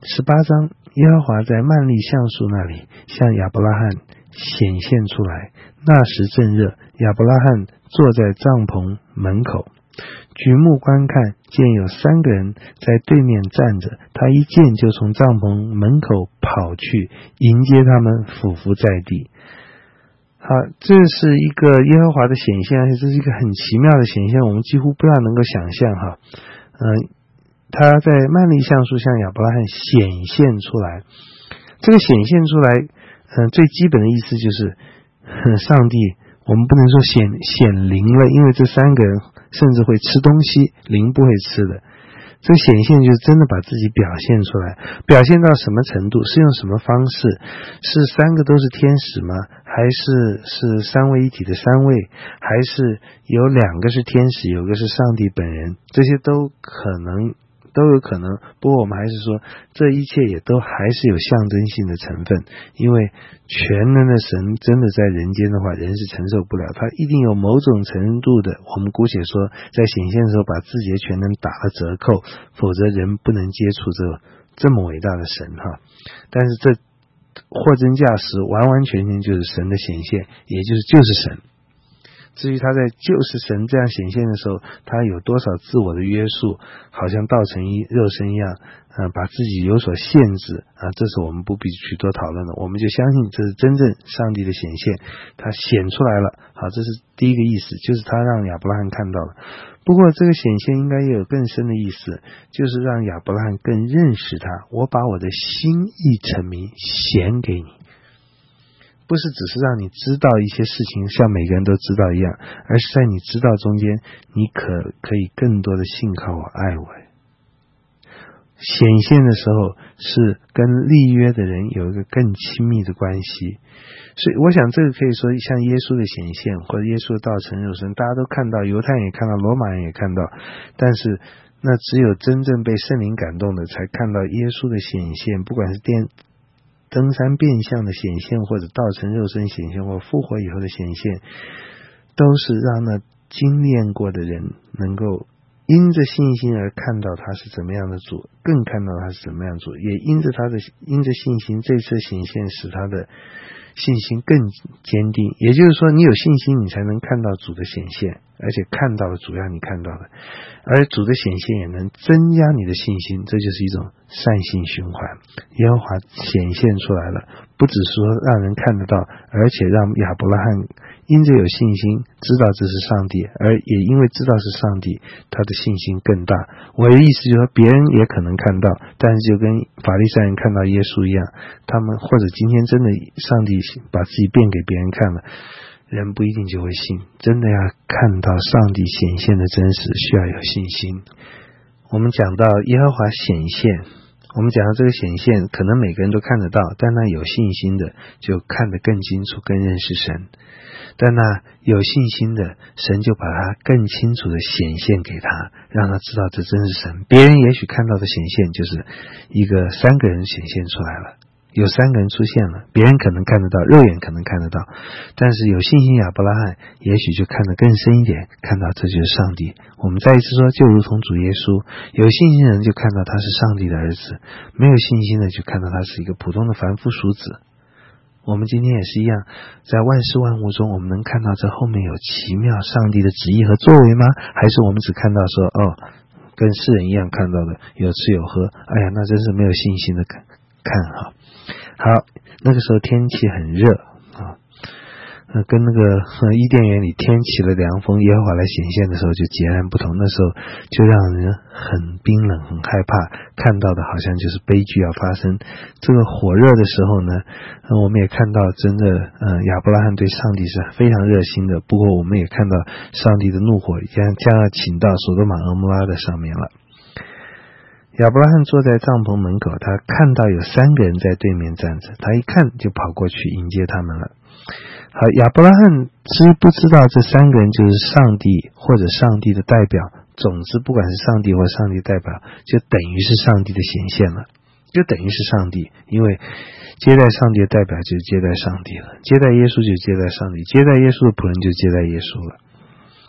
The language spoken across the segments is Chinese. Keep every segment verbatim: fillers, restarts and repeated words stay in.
十八章，耶和华在幔利橡树那里向亚伯拉罕显现出来。那时正热，亚伯拉罕坐在帐篷门口，举目观看，见有三个人在对面站着。他一见就从帐篷门口跑去迎接他们，俯伏在地。好，这是一个耶和华的显现，而且这是一个很奇妙的显现，我们几乎不大能够想象哈。嗯、呃，他在幔利橡树向亚伯拉罕显现出来。这个显现出来，嗯、呃，最基本的意思就是，呃、上帝，我们不能说显显灵了，因为这三个人甚至会吃东西，灵不会吃的。这个显现就是真的把自己表现出来，表现到什么程度，是用什么方式，是三个都是天使吗？还是是三位一体的三位，还是有两个是天使，有个是上帝本人，这些都可能都有可能。不过我们还是说，这一切也都还是有象征性的成分，因为全能的神真的在人间的话，人是承受不了，他一定有某种程度的，我们姑且说在显现的时候把自己的全能打了折扣，否则人不能接触这这么伟大的神哈。但是这货真价实，完完全全就是神的显现，也就是就是神。至于他在就是神这样显现的时候，他有多少自我的约束，好像道成一肉身一样，呃，把自己有所限制啊，这是我们不必去多讨论的。我们就相信这是真正上帝的显现，他显出来了。好，这是第一个意思，就是他让亚伯拉罕看到了。不过这个显现应该也有更深的意思，就是让亚伯拉罕更认识他。我把我的心意陈明显给你，不是只是让你知道一些事情像每个人都知道一样，而是在你知道中间，你可可以更多的信靠我，爱我。显现的时候是跟立约的人有一个更亲密的关系，所以我想这个可以说像耶稣的显现，或者耶稣的道成肉身，大家都看到，犹太人也看到，罗马人也看到，但是那只有真正被圣灵感动的才看到耶稣的显现，不管是电登山变相的显现，或者道成肉身显现，或复活以后的显现，都是让那经验过的人能够因着信心而看到他是怎么样的主，更看到他是怎么样的主，也因着他的因着信心，这次显现使他的信心更坚定。也就是说，你有信心，你才能看到主的显现，而且看到了主要你看到的，而主的显现也能增加你的信心，这就是一种善性循环。耶和华显现出来了，不只说让人看得到，而且让亚伯拉罕因着有信心知道这是上帝，而也因为知道是上帝，他的信心更大。我的意思就是说，别人也可能看到，但是就跟法利赛人看到耶稣一样，他们或者今天真的上帝把自己变给别人看了，人不一定就会信。真的要看到上帝显现的真实，需要有信心。我们讲到耶和华显现，我们讲到这个显现可能每个人都看得到，但那有信心的就看得更清楚，更认识神。但那有信心的，神就把他更清楚的显现给他，让他知道这真是神。别人也许看到的显现就是一个三个人显现出来了，有三个人出现了，别人可能看得到，肉眼可能看得到，但是有信心亚伯拉罕也许就看得更深一点，看到这就是上帝。我们再一次说，就如同主耶稣，有信心的人就看到他是上帝的儿子，没有信心的就看到他是一个普通的凡夫俗子。我们今天也是一样，在万事万物中，我们能看到这后面有奇妙上帝的旨意和作为吗？还是我们只看到说，哦，跟世人一样看到的有吃有喝，哎呀，那真是没有信心的看看哈。好，那个时候天气很热啊，呃，跟那个呃伊甸园里天起了凉风，耶和华来显现的时候就截然不同。那时候就让人很冰冷，很害怕，看到的好像就是悲剧要发生。这个火热的时候呢，呃、我们也看到真的呃亚伯拉罕对上帝是非常热心的，不过我们也看到上帝的怒火将将要倾到所多玛蛾摩拉的上面了。亚伯拉罕坐在帐篷门口，他看到有三个人在对面站着，他一看就跑过去迎接他们了。好，亚伯拉罕知不知道这三个人就是上帝或者上帝的代表？总之不管是上帝或上帝代表，就等于是上帝的显现了，就等于是上帝。因为接待上帝的代表就是接待上帝了，接待耶稣就接待上帝，接待耶稣的仆人就接待耶稣了。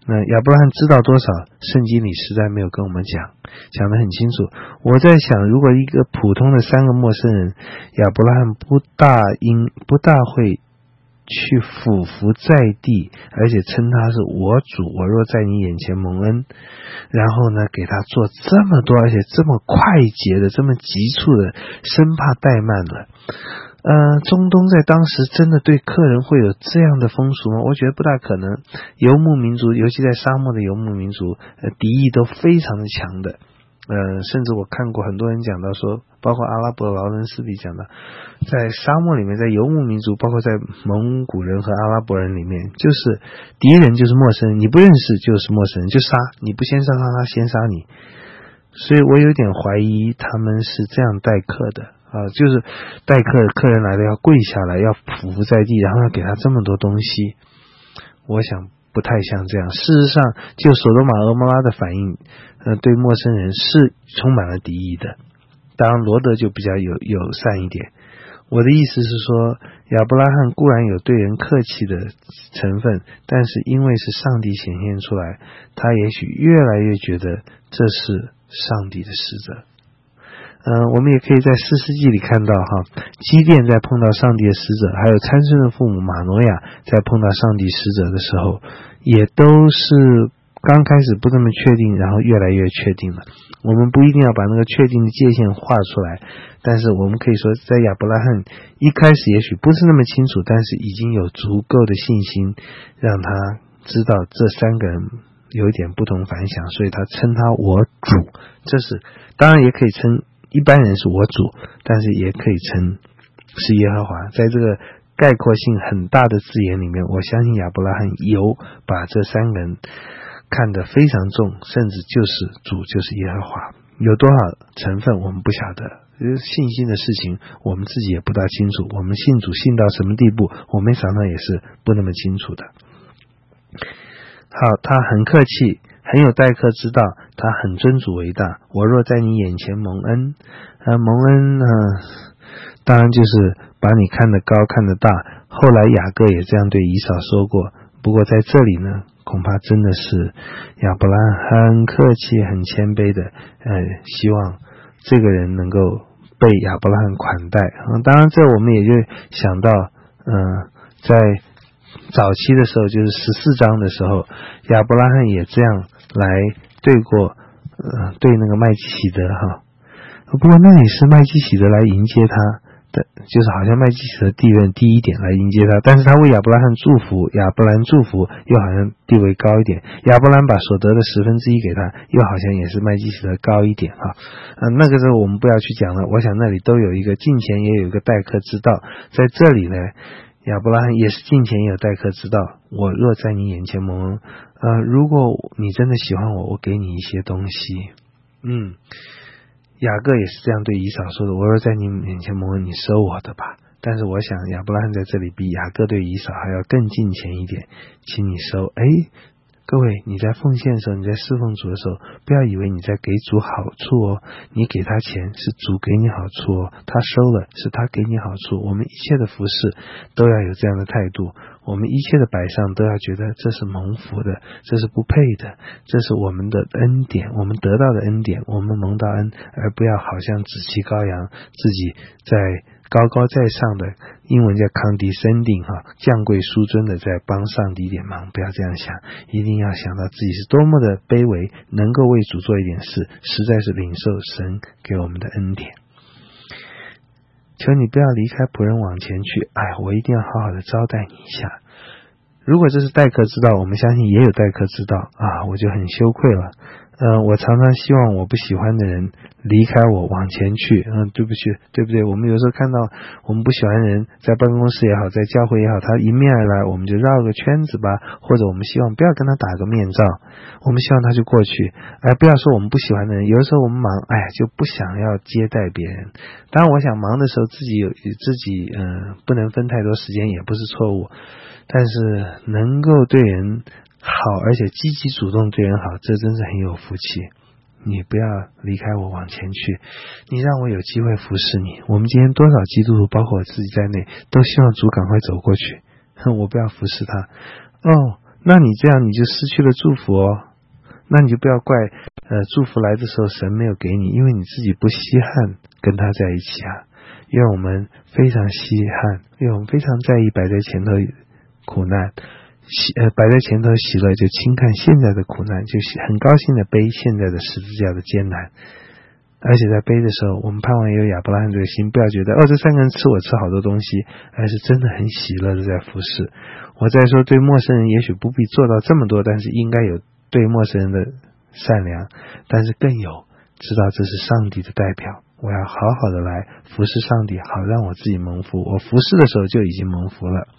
那亚伯拉罕知道多少，圣经里实在没有跟我们讲，讲得很清楚。我在想，如果一个普通的三个陌生人，亚伯拉罕不大应不大会去俯伏在地，而且称他是我主，我若在你眼前蒙恩，然后呢给他做这么多，而且这么快捷的，这么急促的，生怕怠慢了。呃，中东在当时真的对客人会有这样的风俗吗？我觉得不大可能。游牧民族，尤其在沙漠的游牧民族，呃，敌意都非常的强的。呃，甚至我看过很多人讲到说，包括阿拉伯劳伦斯里讲到，在沙漠里面，在游牧民族，包括在蒙古人和阿拉伯人里面，就是敌人就是陌生人，你不认识就是陌生人，就杀，你不先杀他，他先杀你。所以我有点怀疑他们是这样待客的。啊，就是待客客人来了要跪下来，要匍匐在地，然后要给他这么多东西，我想不太像这样。事实上，就索多玛俄摩拉的反应，呃，对陌生人是充满了敌意的。当然，罗德就比较有友善一点。我的意思是说，亚伯拉罕固然有对人客气的成分，但是因为是上帝显现出来，他也许越来越觉得这是上帝的使者。嗯、呃，我们也可以在士师记里看到哈，基甸在碰到上帝的使者，还有参孙的父母马挪亚在碰到上帝使者的时候，也都是刚开始不这么确定，然后越来越确定了。我们不一定要把那个确定的界限画出来，但是我们可以说，在亚伯拉罕一开始也许不是那么清楚，但是已经有足够的信心，让他知道这三个人有一点不同凡响，所以他称他我主。这是当然也可以称一般人是我主，但是也可以称是耶和华。在这个概括性很大的字眼里面，我相信亚伯拉罕有把这三个人看得非常重，甚至就是主就是耶和华。有多少成分我们不晓得，信心的事情我们自己也不大清楚，我们信主信到什么地步，我们常常也是不那么清楚的。好，他很客气，很有待客之道，他很尊主为大。我若在你眼前蒙恩，呃，蒙恩呢、呃，当然就是把你看得高看得大。后来雅各也这样对以扫说过，不过在这里呢，恐怕真的是亚伯拉罕很客气很谦卑的，呃，希望这个人能够被亚伯拉罕款待。嗯，当然这我们也就想到，嗯、呃，在早期的时候，就是十四章的时候，亚伯拉罕也这样来对过，呃，对那个麦基洗德哈。不过那也是麦基洗德来迎接他的，就是好像麦基洗德地位低一点来迎接他，但是他为亚伯拉罕祝福，亚伯兰祝福又好像地位高一点，亚伯兰把所得的十分之一给他，又好像也是麦基洗德高一点哈。呃，那个时候我们不要去讲了，我想那里都有一个敬虔，也有一个待客之道，在这里呢。亚伯拉罕也是敬虔也有待客之道。我若在你眼前蒙恩，呃，如果你真的喜欢我，我给你一些东西。嗯，雅各也是这样对以扫说的，我若在你眼前蒙恩，你收我的吧。但是我想亚伯拉罕在这里比雅各对以扫还要更敬虔一点，请你收。诶，各位，你在奉献的时候，你在侍奉主的时候，不要以为你在给主好处哦，你给他钱是主给你好处哦，他收了是他给你好处。我们一切的服事都要有这样的态度，我们一切的摆上都要觉得这是蒙福的，这是不配的，这是我们的恩典，我们得到的恩典，我们蒙到恩，而不要好像紫气羔羊，自己在高高在上的，英文叫 condescending 哈，降贵淑尊的在帮上帝一点忙，不要这样想，一定要想到自己是多么的卑微，能够为主做一点事，实在是领受神给我们的恩典。求你不要离开仆人往前去，哎，我一定要好好的招待你一下。如果这是待客之道，我们相信也有待客之道啊，我就很羞愧了。呃，我常常希望我不喜欢的人离开我往前去，嗯，对不起，对不对？我们有时候看到我们不喜欢的人在办公室也好，在教会也好，他迎面而来，我们就绕个圈子吧，或者我们希望不要跟他打个面罩，我们希望他就过去，哎，不要说我们不喜欢的人，有的时候我们忙，哎呀，就不想要接待别人。当然，我想忙的时候自己有自己，嗯、呃，不能分太多时间也不是错误，但是能够对人好，而且积极主动对人好，这真是很有福气。你不要离开我往前去，你让我有机会服侍你。我们今天多少基督徒，包括我自己在内，都希望主赶快走过去，哼，我不要服侍他。哦， 那你这样你就失去了祝福哦。那你就不要怪呃祝福来的时候神没有给你，因为你自己不稀罕跟他在一起啊。因为我们非常稀罕，因为我们非常在意摆在前头苦难，喜呃摆在前头喜乐，就轻看现在的苦难，就很高兴的背现在的十字架的艰难。而且在背的时候，我们盼望有亚伯拉罕这个心，不要觉得哦这三个人吃我吃好多东西，而是真的很喜乐的在服侍。我再说对陌生人也许不必做到这么多，但是应该有对陌生人的善良，但是更有知道这是上帝的代表，我要好好的来服侍上帝，好让我自己蒙福。我服侍的时候就已经蒙福了，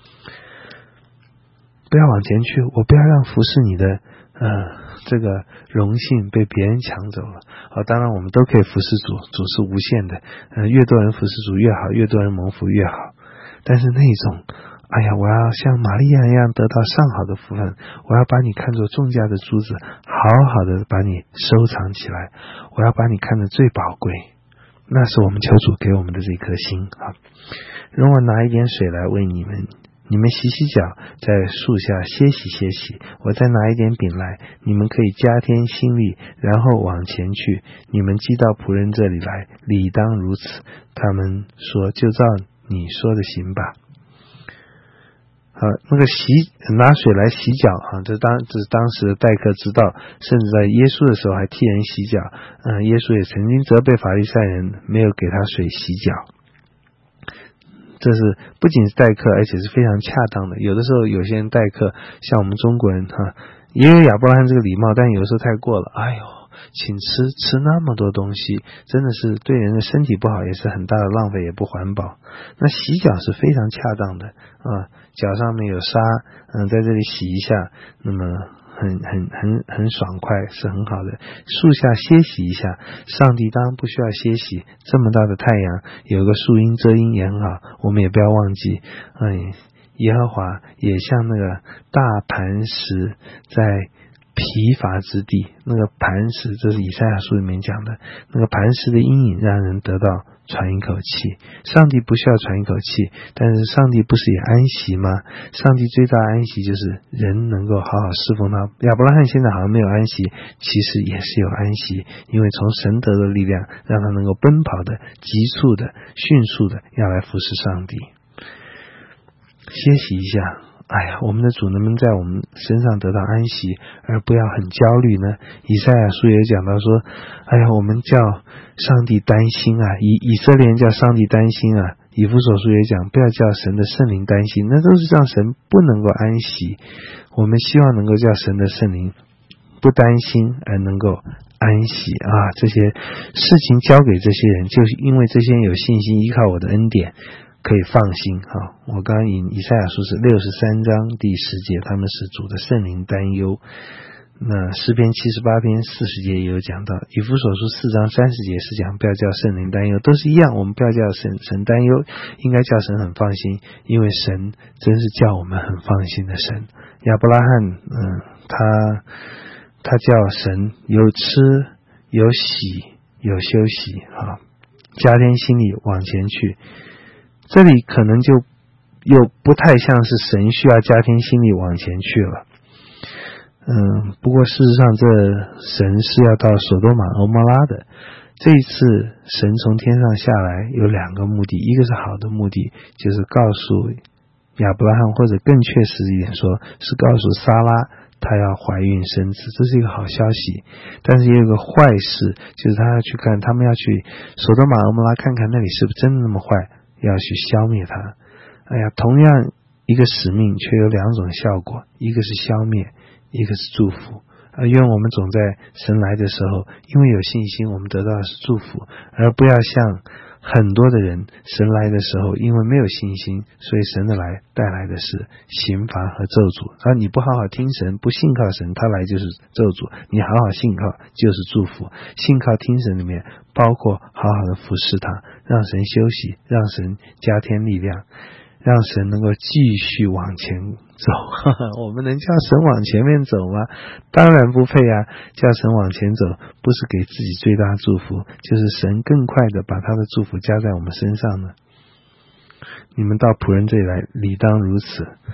不要往前去，我不要让服侍你的呃这个荣幸被别人抢走了。好，当然我们都可以服侍主，主是无限的，呃越多人服侍主越好，越多人蒙福越好。但是那种哎呀，我要像玛利亚一样得到上好的福分，我要把你看作重价的珠子，好好的把你收藏起来，我要把你看得最宝贵。那是我们求主给我们的这颗心啊！容我拿一点水来为你们，你们洗洗脚，在树下歇息歇息。我再拿一点饼来，你们可以加添心力，然后往前去。你们寄到仆人这里来，理当如此。他们说：就照你说的行吧。啊，那个洗拿水来洗脚啊，这当这是当时的待客之道，甚至在耶稣的时候还替人洗脚。嗯，耶稣也曾经责备法利赛人没有给他水洗脚。这是不仅是待客，而且是非常恰当的。有的时候有些人待客，像我们中国人哈、啊，也有亚伯拉罕这个礼貌，但有时候太过了。哎呦，请吃吃那么多东西，真的是对人的身体不好，也是很大的浪费，也不环保。那洗脚是非常恰当的啊，脚上面有沙，嗯，在这里洗一下，那么很很很很爽快，是很好的。树下歇息一下，上帝当然不需要歇息，这么大的太阳，有个树荫遮阴也很好。我们也不要忘记，嗯，耶和华也像那个大磐石在疲乏之地，那个磐石，这是以赛亚书里面讲的，那个磐石的阴影让人得到喘一口气。上帝不需要喘一口气，但是上帝不是也安息吗？上帝最大的安息就是人能够好好侍奉他。亚伯拉罕现在好像没有安息，其实也是有安息，因为从神得的力量让他能够奔跑的、急促的、迅速的要来服侍上帝。歇息一下，哎呀，我们的主能不能在我们身上得到安息，而不要很焦虑呢？以赛亚书也讲到说，哎呀，我们叫上帝担心啊，以以色列人叫上帝担心啊。以弗所书也讲，不要叫神的圣灵担心，那都是让神不能够安息。我们希望能够叫神的圣灵不担心而能够安息啊！这些事情交给这些人，就是因为这些人有信心，依靠我的恩典，可以放心啊！我刚刚引以赛亚书是六十三章第十节，他们是主的圣灵担忧。那诗篇七十八篇四十节也有讲到，以弗所书四章三十节是讲不要叫圣灵担忧，都是一样，我们不要叫神神担忧，应该叫神很放心，因为神真是叫我们很放心的神。亚伯拉罕，嗯，他他叫神有吃有喜有休息啊，加添心力往前去。这里可能就又不太像是神需要加添心力往前去了。嗯，不过事实上这神是要到索多玛俄摩拉的。这一次神从天上下来有两个目的，一个是好的目的，就是告诉亚伯拉罕，或者更确实一点说，是告诉撒拉她要怀孕生子，这是一个好消息。但是也有个坏事，就是他要去看，他们要去索多玛俄摩拉看看那里是不是真的那么坏，要去消灭它。哎呀，同样一个使命却有两种效果，一个是消灭，一个是祝福。而愿我们总在神来的时候，因为有信心，我们得到的是祝福，而不要像很多的人，神来的时候因为没有信心，所以神的来带来的是刑罚和咒诅。而你不好好听神，不信靠神，他来就是咒诅；你好好信靠就是祝福。信靠听神里面包括好好的服侍他，让神休息，让神加添力量，让神能够继续往前走。我们能叫神往前面走吗？当然不配啊！叫神往前走，不是给自己最大祝福，就是神更快的把他的祝福加在我们身上呢。你们到仆人这里来，理当如此。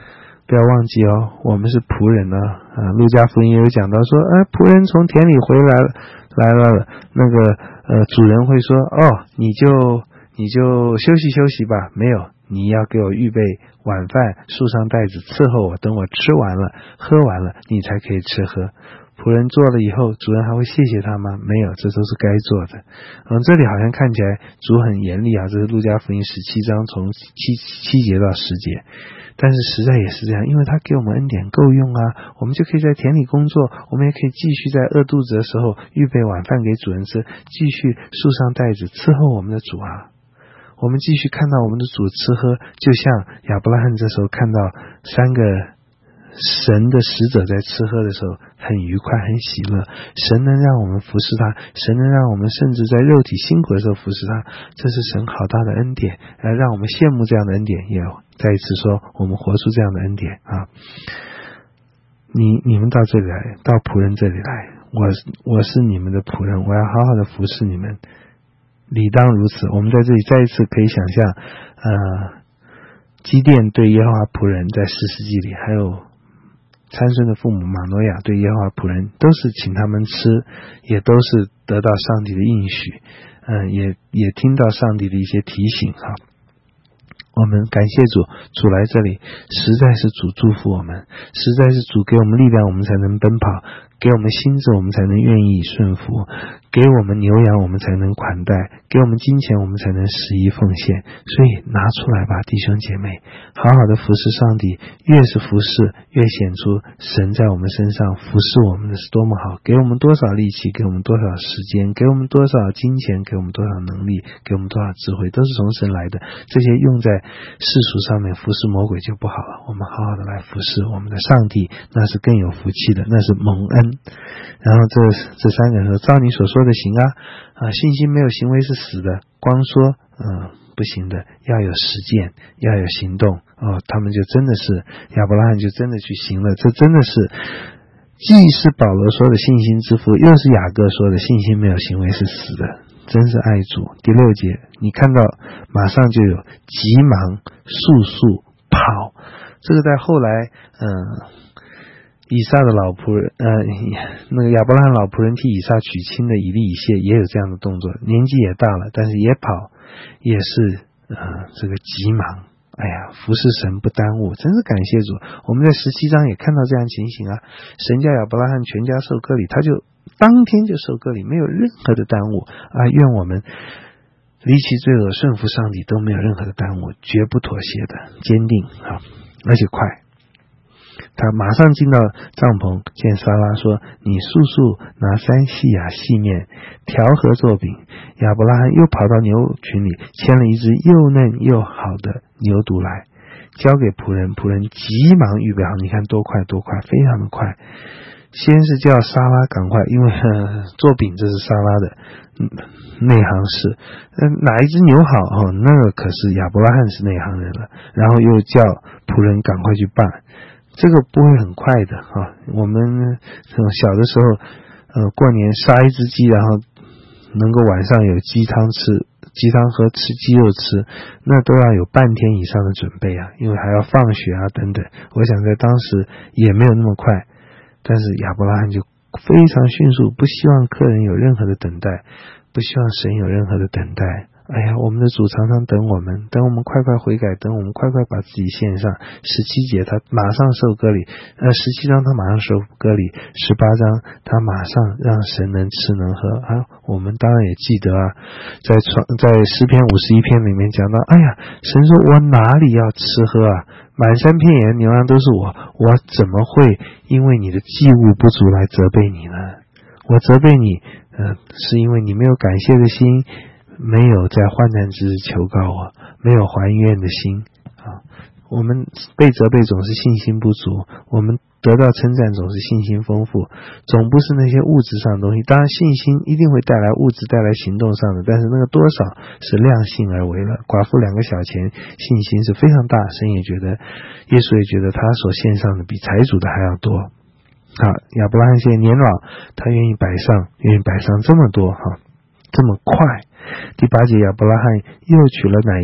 不要忘记哦，我们是仆人呢、啊。啊，路加福音也有讲到说，哎，仆人从田里回来来了，那个呃主人会说，哦，你就你就休息休息吧，没有，你要给我预备晚饭，束上带子伺候我，等我吃完了喝完了，你才可以吃喝。仆人做了以后，主人还会谢谢他吗？没有，这都是该做的。嗯，这里好像看起来主很严厉啊，这是路加福音十七章从七七节到十节。但是实在也是这样，因为他给我们恩典够用啊，我们就可以在田里工作，我们也可以继续在饿肚子的时候预备晚饭给主人吃，继续束上带子伺候我们的主啊。我们继续看到我们的主吃喝，就像亚伯拉罕这时候看到三个神的使者在吃喝的时候很愉快很喜乐，神能让我们服侍他，神能让我们甚至在肉体辛苦的时候服侍他，这是神好大的恩典，呃，让我们羡慕这样的恩典，也再一次说我们活出这样的恩典啊！你你们到这里来，到仆人这里来，我我是你们的仆人，我要好好的服侍你们，理当如此。我们在这里再一次可以想象，呃，基甸对耶和华仆人在士师记里，还有参孙的父母马诺亚对耶和华仆人都是请他们吃，也都是得到上帝的应许，嗯、呃，也也听到上帝的一些提醒哈。我们感谢主，主来这里实在是主祝福我们，实在是主给我们力量，我们才能奔跑，给我们心智，我们才能愿意顺服，给我们牛羊，我们才能款待，给我们金钱，我们才能十一奉献。所以拿出来吧，弟兄姐妹，好好的服侍上帝，越是服侍越显出神在我们身上服侍我们的是多么好，给我们多少力气，给我们多少时间，给我们多少金钱，给我们多少能力，给我们多少智慧，都是从神来的，这些用在世俗上面服侍魔鬼就不好了，我们好好的来服侍我们的上帝，那是更有福气的，那是蒙恩。然后这这三个人说，照你所说的行啊，啊，信心没有行为是死的，光说嗯不行的，要有实践，要有行动哦。他们就真的是亚伯拉罕就真的去行了，这真的是既是保罗说的信心之父，又是雅各说的信心没有行为是死的，真是爱主。第六节你看到马上就有急忙速速跑，这个在后来嗯以撒的老仆人呃那个亚伯拉罕老仆人替以撒娶亲的以利以谢也有这样的动作，年纪也大了，但是也跑，也是呃这个急忙，哎呀，服侍神不耽误，真是感谢主。我们在十七章也看到这样情形啊，神叫亚伯拉罕全家受割礼，他就当天就受割礼，没有任何的耽误啊！愿我们离弃罪恶，顺服上帝，都没有任何的耽误，绝不妥协的，坚定啊，而且快。他马上进到帐篷，见撒拉说，你速速拿三细亚细面调和做饼。亚伯拉罕又跑到牛群里牵了一只又嫩又好的牛犊来，交给仆人，仆人急忙预备好，你看多快多快，非常的快。先是叫撒拉赶快，因为、呃、做饼这是撒拉的、嗯、内行事、呃、哪一只牛好、哦、那个可是亚伯拉罕是内行人了，然后又叫仆人赶快去办，这个不会很快的、哦、我们小的时候呃，过年杀一只鸡，然后能够晚上有鸡汤吃，鸡汤喝，吃鸡肉吃，那都要有半天以上的准备啊，因为还要放血啊等等，我想在当时也没有那么快，但是亚伯拉罕就非常迅速，不希望客人有任何的等待，不希望神有任何的等待。哎呀，我们的主常常等我们，等我们快快悔改，等我们快快把自己献上。十七节他马上受割礼，呃，十七章他马上受割礼，十八章他马上让神能吃能喝啊。我们当然也记得啊，在创在诗篇五十一篇里面讲到，哎呀，神说我哪里要吃喝啊？满山遍野牛羊都是我，我怎么会因为你的祭物不足来责备你呢？我责备你，呃，是因为你没有感谢的心，没有在患难之日求告我，没有还愿的心啊。我们被责备总是信心不足，我们得到称赞总是信心丰富，总不是那些物质上的东西。当然信心一定会带来物质，带来行动上的，但是那个多少是量性而为了。寡妇两个小钱信心是非常大，神也觉得，耶稣也觉得他所献上的比财主的还要多。好，亚伯拉罕现在年老，他愿意摆上，愿意摆上这么多哈，这么快。第八节，亚伯拉罕又取了奶油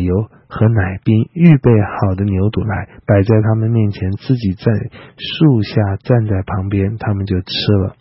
和奶，并预备好的牛肚来，摆在他们面前，自己在树下站在旁边，他们就吃了。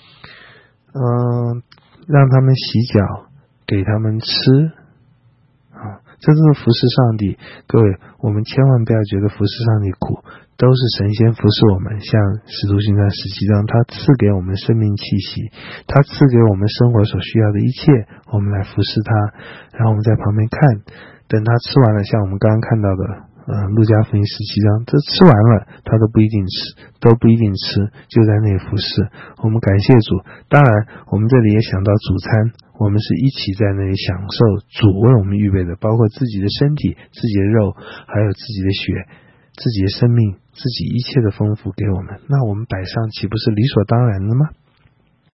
嗯，让他们洗脚，给他们吃。啊，这就是服侍上帝。各位，我们千万不要觉得服侍上帝苦，都是神仙服侍我们。像使徒行传十七章，他赐给我们生命气息，他赐给我们生活所需要的一切，我们来服侍他，然后我们在旁边看，等他吃完了，像我们刚刚看到的呃，路加福音十七章，这吃完了他都不一定吃，都不一定吃，就在那里服侍。我们感谢主。当然我们这里也想到主餐，我们是一起在那里享受主为我们预备的，包括自己的身体、自己的肉，还有自己的血、自己的生命、自己一切的丰富给我们，那我们摆上岂不是理所当然的吗？